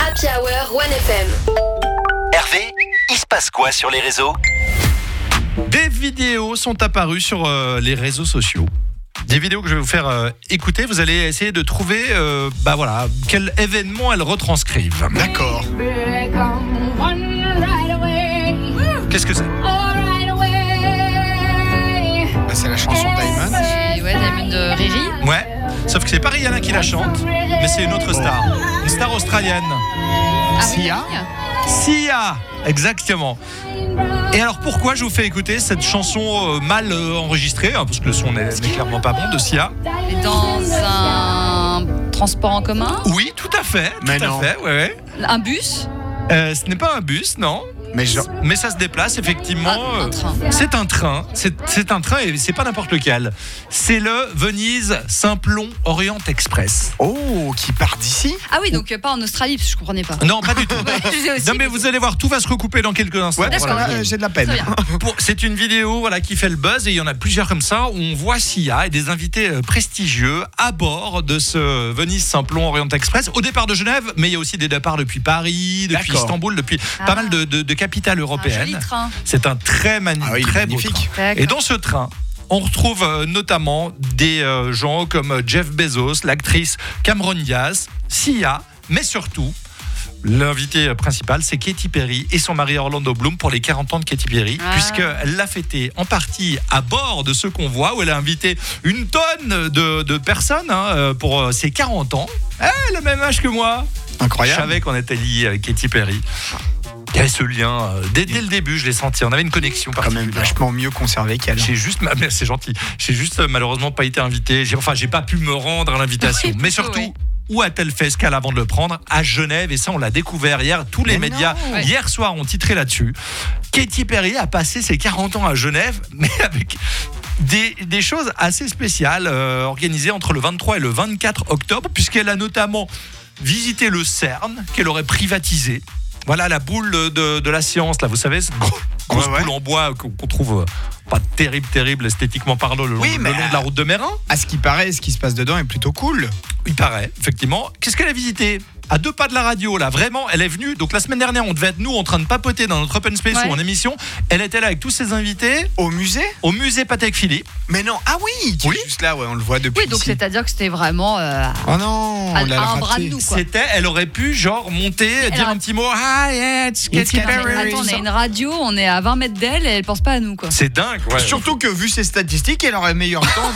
Happy Hour 1FM. Hervé, il se passe quoi sur les réseaux ? Des vidéos sont apparues sur les réseaux sociaux. Des vidéos que je vais vous faire écouter. Vous allez essayer de trouver quel événement elles retranscrivent. D'accord. Qu'est-ce que c'est ? C'est la chanson Diamond. Ouais, Diamond de Riri. Ouais, sauf que c'est pas Rihanna qui la chante, mais c'est une autre star. Une star australienne. Sia. Sia, exactement. Et alors pourquoi je vous fais écouter cette chanson mal enregistrée, parce que le son n'est clairement pas bon, de Sia. Dans un transport en commun. Oui, tout à fait. Ouais. Un bus. Ce n'est pas un bus, non. Mais ça se déplace effectivement. Un train. C'est un train. C'est un train et c'est pas n'importe lequel. C'est le Venise Simplon Orient Express. Oh, qui part d'ici. Ah oui, donc pas en Australie, parce que je comprenais pas. Non, pas du tout. Je sais aussi, Non mais vous allez voir, tout va se recouper dans quelques instants. Ouais, parce que là, j'ai de la peine. Très bien. C'est une vidéo qui fait le buzz et il y en a plusieurs comme ça où on voit Sia et des invités prestigieux à bord de ce Venise Simplon Orient Express au départ de Genève, mais il y a aussi des départs depuis Paris, depuis D'accord. Istanbul, depuis pas mal de capitales Un européennes. joli train. C'est un très Ah oui, très beau magnifique. train. Et dans ce train, on retrouve notamment des gens comme Jeff Bezos, l'actrice Cameron Diaz, Sia, mais surtout l'invité principal, c'est Katy Perry et son mari Orlando Bloom pour les 40 ans de Katy Perry, puisqu'elle l'a fêté en partie à bord de ce convoi où elle a invité une tonne de personnes pour ses 40 ans. Elle a le même âge que moi. Incroyable. Je savais qu'on était liés avec Katy Perry. Il y avait ce lien, dès le début, je l'ai senti. On avait une connexion Quand même particulière. vachement mieux conservé qu'elle. C'est gentil. J'ai juste malheureusement pas été invité. J'ai pas pu me rendre à l'invitation. Mais surtout, ouais. où a-t-elle fait escale avant de le prendre ? À Genève. Et ça, on l'a découvert hier. Tous les Mais médias, non. hier soir, ont titré là-dessus. Katy Perry a passé ses 40 ans à Genève, mais avec des choses assez spéciales organisées entre le 23 et le 24 octobre, puisqu'elle a notamment visité le CERN, qu'elle aurait privatisé. Voilà la boule de la science, là, vous savez, cette grosse Ouais. boule en bois qu'on trouve pas terrible esthétiquement parlant le long de la route de Mérin. À ce qui paraît, ce qui se passe dedans est plutôt cool. Il paraît, effectivement. Qu'est-ce qu'elle a visité ? À 2 pas de la radio, là, vraiment, elle est venue. Donc la semaine dernière, on devait être nous en train de papoter dans notre open space ou en émission. Elle était là avec tous ses invités Au musée ? au musée Patek Philippe. Mais non, ah oui, qui Oui. est juste là, ouais, on le voit depuis Oui, donc ici. c'est-à-dire que c'était vraiment Oh non, à on l'a un bras de raté. nous, quoi. Elle aurait pu monter, dire un petit mot. Hi, it's Katy Katy Perry. Perry. Attends, on a une radio, on est à 20 mètres d'elle et elle pense pas à nous, quoi. C'est dingue, ouais. Surtout que vu ses statistiques, elle aurait meilleur temps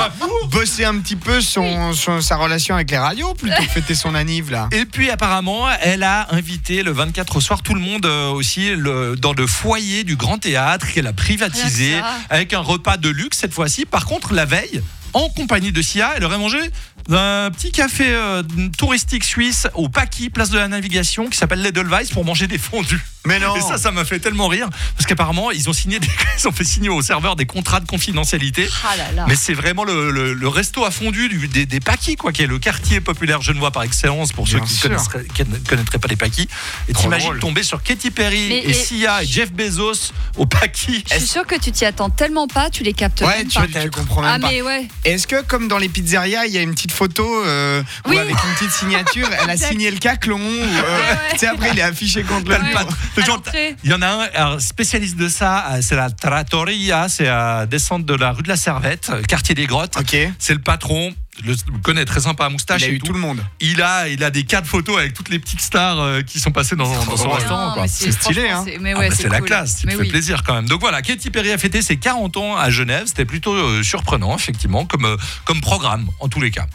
de bosser un petit peu sa relation avec les radios plutôt que fêter son anniv là. Et puis apparemment, elle a invité le 24 au soir tout le monde aussi dans le foyer du Grand Théâtre qu'elle a privatisé Rien que ça. avec un repas de luxe cette fois-ci. Par contre, la veille, en compagnie de Sia, elle aurait mangé un petit café touristique suisse au Paquis, place de la Navigation, qui s'appelle l'Edelweiss, pour manger des fondus. Mais non. Et ça m'a fait tellement rire parce qu'apparemment ils ont fait signer au serveur des contrats de confidentialité. Ah là là. Mais c'est vraiment le resto à fondue des Paquis, quoi, qui est le quartier populaire genevois par excellence pour ceux Bien qui sûr. ne connaîtraient pas les Paquis. Et Trop t'imagines drôle. tomber sur Katy Perry Mais- et Sia et Jeff Bezos au Paquis. Je suis sûre que tu t'y attends tellement pas, tu les captes Ouais, même tu pas. comprends même Ah pas. mais ouais. Est-ce que comme dans les pizzerias, il y a une petite photo où Oui. avec une petite signature, elle a Exact. signé le caclon tu sais, après il est affiché contre le T'as le Ouais. patron. Le À genre, l'entrée. il y en a un spécialiste de ça, c'est la Trattoria, c'est à descendre de la rue de la Servette, quartier des Grottes. Ok. C'est le patron. Je le connais, très sympa à moustache. Il a et eu tout le monde. Il a des cas de photos avec toutes les petites stars qui sont passées dans son drôle. restaurant, Non, quoi. mais C'est stylé, franchement, hein. Mais Ah ouais, bah, c'est la cool. classe, ça te Mais fait oui. plaisir quand même. Donc voilà, Katy Perry a fêté ses 40 ans à Genève. C'était plutôt surprenant, effectivement, comme programme, en tous les cas.